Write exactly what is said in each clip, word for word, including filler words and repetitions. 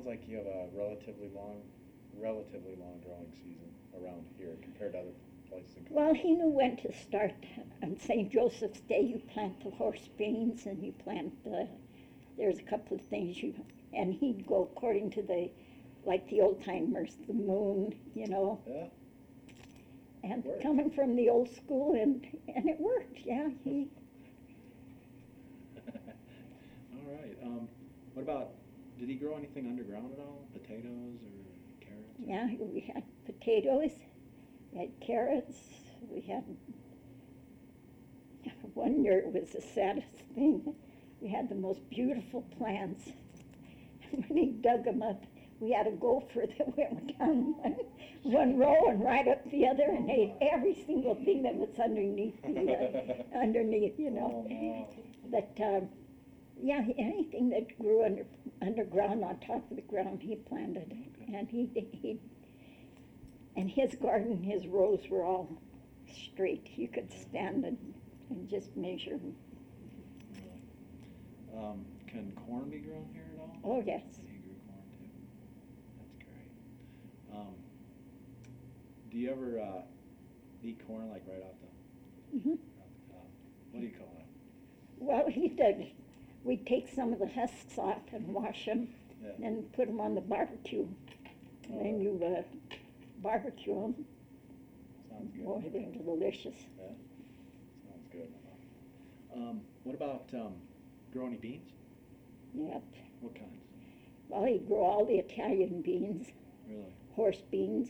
sounds like you have a relatively long, relatively long growing season around here compared to other places in Well, Colorado. he knew when to start. On Saint Joseph's Day, you plant the horse beans and you plant the, there's a couple of things you, and he'd go according to the, like the old timers, the moon, you know. Yeah. And Worked. coming from the old school, and, and it worked, yeah. He, All right. Um, what about, did he grow anything underground at all? Potatoes or carrots? Or yeah, we had potatoes, we had carrots, we had, one year it was the saddest thing. We had the most beautiful plants. When he dug them up, we had a gopher that went down one, one row and right up the other and ate every single thing that was underneath the, uh, underneath, you know. Oh, no. But, um, yeah, anything that grew under, underground on top of the ground, he planted. Okay. And he, he, and his garden, his rows were all straight. You could stand and, and just measure them. Really? Um, can corn be grown here at all? Oh, yes. He grew corn too. That's great. Um, do you ever uh, eat corn like right off the, hmm off the cob? What do you call that? Well, he did. We'd take some of the husks off and wash them, Yeah. and put them on the barbecue. And then you uh, barbecue them. Sounds good. Boy, they're delicious. Yeah. Sounds good. Um, what about um, grow any beans? Yep. What kinds? Well, he grew all the Italian beans, Really? horse beans,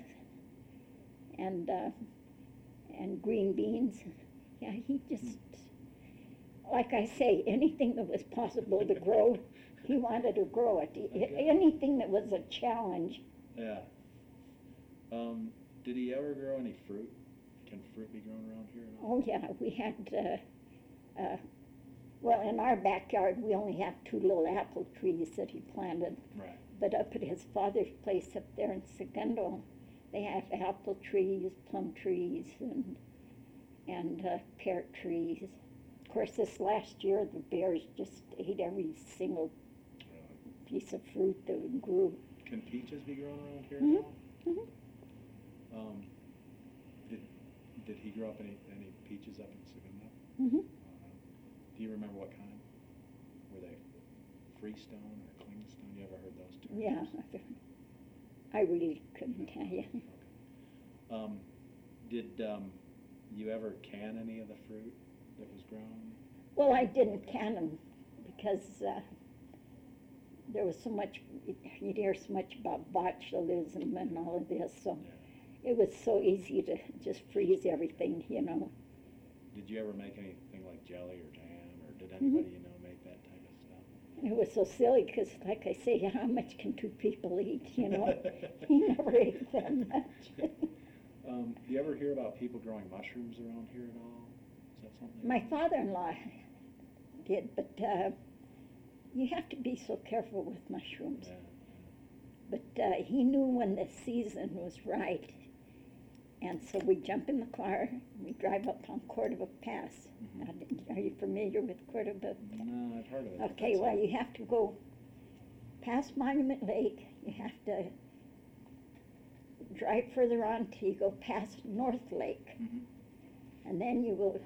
and uh, and green beans. Yeah, he just, like I say, anything that was possible to grow, he wanted to grow it. Okay. Anything that was a challenge. Yeah. Um, did he ever grow any fruit? Can fruit be grown around here at all? Oh yeah, we had. Uh, uh, well, in our backyard, we only have two little apple trees that he planted. Right. But up at his father's place up there in Segundo, they have apple trees, plum trees, and and uh, pear trees. Of course, this last year, the bears just ate every single Really? piece of fruit that grew. Can peaches be grown around here Mhm. at all? Mhm. Um, did, did he grow up any, any peaches up in Segundo? Mhm. Uh, do you remember what kind? Were they freestone or clingstone? You ever heard those terms? Yeah, I really couldn't tell you. Okay. Um, did um, you ever can any of the fruit that was grown? Well, I didn't can them because uh, there was so much, you'd hear so much about botulism and all of this, so Yeah. it was so easy to just freeze everything, you know. Did you ever make anything like jelly or jam, or did Mhm. anybody you know make that type of stuff? It was so silly because, like I say, how much can two people eat, you know? He never ate that much. Um, do you ever hear about people growing mushrooms around here at all? Is that something? My father-in-law did, but uh, you have to be so careful with mushrooms. Yeah. But uh, he knew when the season was right. And so we jump in the car, we drive up on Cordova Pass. Mhm. Now, did- are you familiar with Cordova? No, I've heard of it. Okay, That's well, a- you have to go past Monument Lake. You have to drive further on till you go past North Lake. Mhm. And then you will,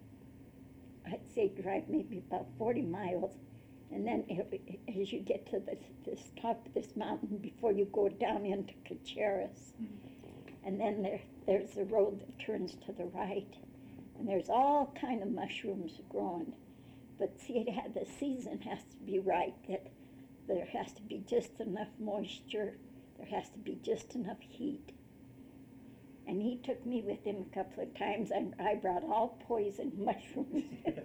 I'd say, drive maybe about forty miles. And then it- as you get to this, this top of this mountain, before you go down into Caceres, Mhm. and then there, there's a road that turns to the right. And there's all kind of mushrooms growing. But see, it had, the season has to be right, that there has to be just enough moisture, there has to be just enough heat. And he took me with him a couple of times, and I brought all poison mushrooms.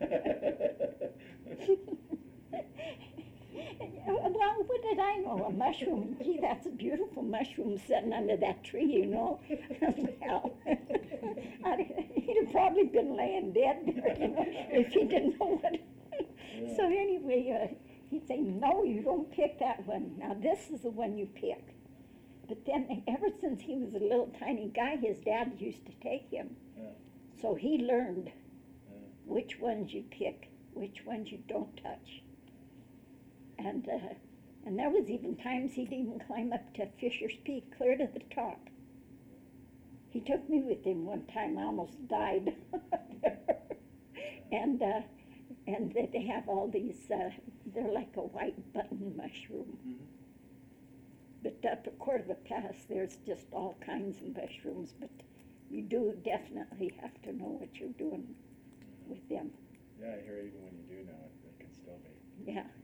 Well, what did I know? A mushroom, gee, that's a beautiful mushroom sitting under that tree, you know. Well, I'd, he'd have probably been laying dead there, you know, if he didn't know what. Yeah. So anyway, uh, he'd say, no, you don't pick that one. Now this is the one you pick. But then ever since he was a little tiny guy, his dad used to take him. Yeah. So he learned Yeah. which ones you pick, which ones you don't touch. And uh, And there was even times he'd even climb up to Fisher's Peak, clear to the top. He took me with him one time. I almost died. and uh, and they they have all these. Uh, they're like a white button mushroom. Mm-hmm. But up at Cordova Pass, there's just all kinds of mushrooms. But you do definitely have to know what you're doing with them. Yeah, I hear even when you do know it, they can still be. Yeah.